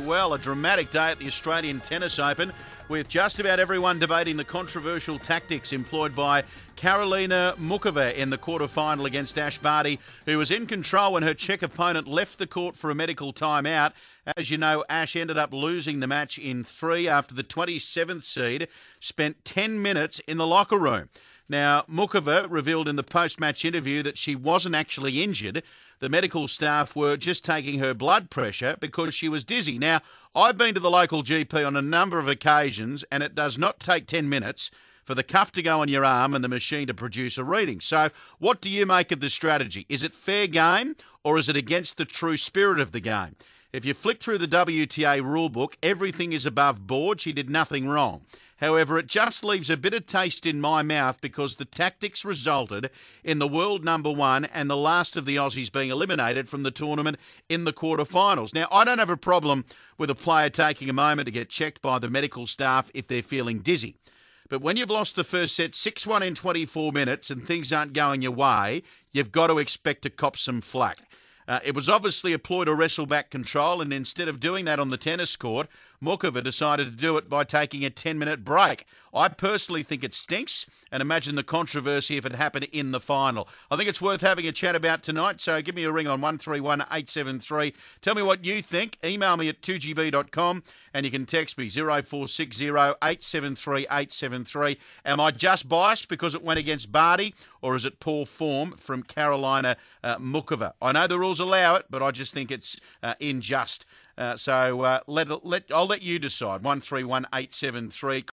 Well, a dramatic day at the Australian Tennis Open with just about everyone debating the controversial tactics employed by Karolina Muchova in the quarterfinal against Ash Barty, who was in control when her Czech opponent left the court for a medical timeout. As you know, Ash ended up losing the match in 3 after the 27th seed spent 10 minutes in the locker room. Now, Muchova revealed in the post-match interview that she wasn't actually injured. The medical staff were just taking her blood pressure because she was dizzy. Now, I've been to the local GP on a number of occasions, and it does not take 10 minutes for the cuff to go on your arm and the machine to produce a reading. So what do you make of the strategy? Is it fair game, or is it against the true spirit of the game? If you flick through the WTA rulebook, everything is above board. She did nothing wrong. However, it just leaves a bitter taste in my mouth because the tactics resulted in the world number one and the last of the Aussies being eliminated from the tournament in the quarterfinals. Now, I don't have a problem with a player taking a moment to get checked by the medical staff if they're feeling dizzy. But when you've lost the first set 6-1 in 24 minutes and things aren't going your way, you've got to expect to cop some flack. It was obviously a ploy to wrestle back control, and instead of doing that on the tennis court, Muchova decided to do it by taking a 10-minute break. I personally think it stinks, and imagine the controversy if it happened in the final. I think it's worth having a chat about tonight, so give me a ring on 131 873. Tell me what you think. Email me at 2gb.com, and you can text me 0460 873 873. Am I just biased because it went against Barty, or is it poor form from Karolina Muchova? I know the rules allow it, but I just think it's unjust. I'll let you decide. 131 873.